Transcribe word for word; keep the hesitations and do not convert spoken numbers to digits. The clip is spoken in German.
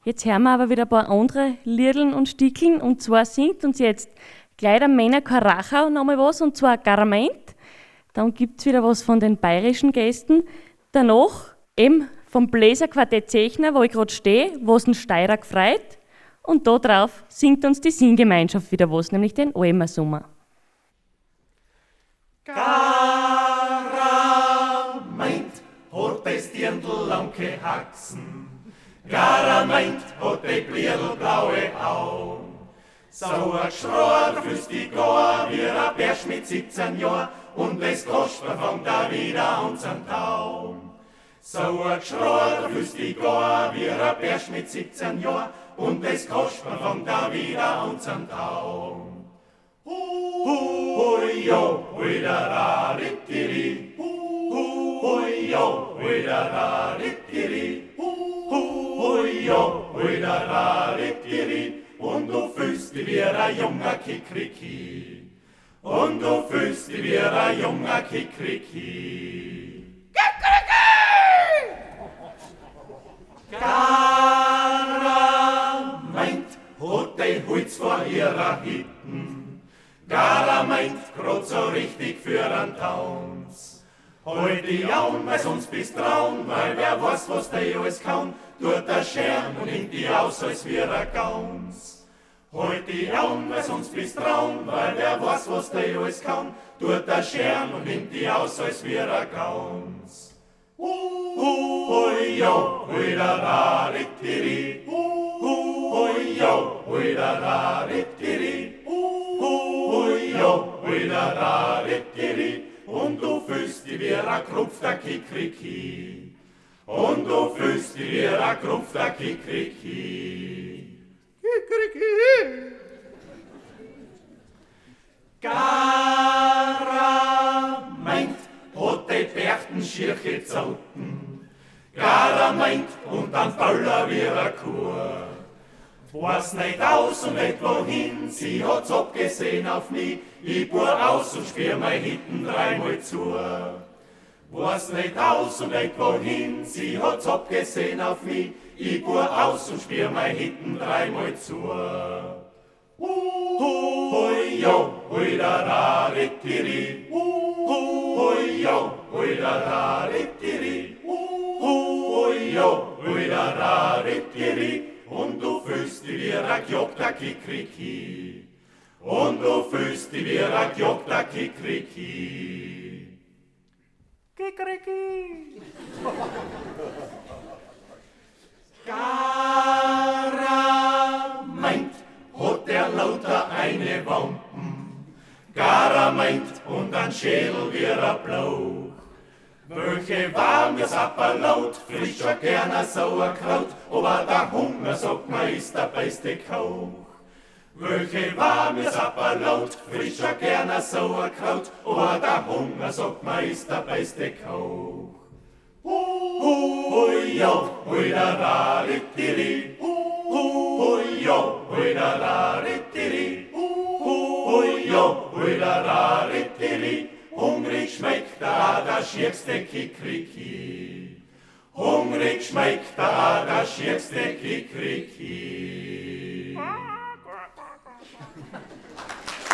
Jetzt hören wir aber wieder ein paar andere Liedln und Stickeln, und zwar singt uns jetzt gleich der Männer Karachau nochmal was, und zwar Garament. Dann gibt es wieder was von den bayerischen Gästen. Danach eben vom Bläserquartett Zechner, wo ich gerade stehe, was den Steirer gefreut. Und da drauf singt uns die Singgemeinschaft wieder was, nämlich den Almer Sommer. Garament hat das Dirndl lang gehaxen, Garament hat die blierdelblaue Augen. So ein Geschrei fürs die Goa wie ein Bärsch mit siebzehn Jahren, und das Kasper fängt da wieder an zum Taum. So ein Geschrei fürs die Goa wie ein Bärsch mit siebzehn Jahren, und das Kasper fängt da wieder an zum Taum. Hui, jo, hui, da, da, rittiri. Hui, jo, hui, da, da, rittiri. Hui, jo, hui, da, da, rittiri. Und du fühlst dich wie ein junger Kikriki. Und du fühlst dich wie ein junger Kikriki. Kikriki! Garament hat die Holz vor ihrer Hitten. Garament grad so richtig für einen Tanz. Halt die Augen, weil sonst bist traun, weil wer weiß, was der alles kann, tut der Schern und nimmt die aus, als wär er Gauns. Halt die Augen, weil sonst bist traun, weil wer weiß, was der alles kann, tut der Schern und nimmt die aus, als wär er Gauns. Hui, jo, hui, da, da, rittiri. Hui, jo, hui, da, da, rittiri. Hui, jo, hui, da, da, rittiri. Und du fühlst dich wie ein Krupfter Kikriki. Und du fühlst dich wie ein Krupfter Kikriki. Kikriki. Garament hat die Berchtenschirche gezogen. Garament und dann Baller wie ein Kur. Weiß nicht aus und nicht wohin, sie hat's abgesehen auf mich. Ich bohr aus und spiel mein Hitten dreimal zu. Weiß nicht aus und nicht wohin, sie hat's abgesehen auf mich. Ich bohr aus und spiel mein Hitten dreimal zu. Hui, jo, hui, da, da, rittiri. Hui, jo, hui, da, da, rittiri. Hui, jo, hui, da, da, rittiri. Und du fühlst dich wie ein gejockter Kikriki. Und du fühlst dich wie ein gejockter Kikriki. Kikriki. Garament hat der lauter eine Wampen. Garament und ein Schädel wie ein Blau. Welche warme Sapper laut, frischer gerne Sauerkraut, aber der Hunger, sagt man, ist der beste Koch. Welche warme Sapper laut, frischer gerne Sauerkraut, aber der Hunger, sagt man, ist der beste Koch. Hui, jo, hui, da, da, rittiri. Hui, jo, hui, da, da, rittiri. Hui, jo, hui, da, da, rittiri. Hungrig schmeckt da der schierste Kikriki. Hungrig schmeckt da der schierste Kikriki.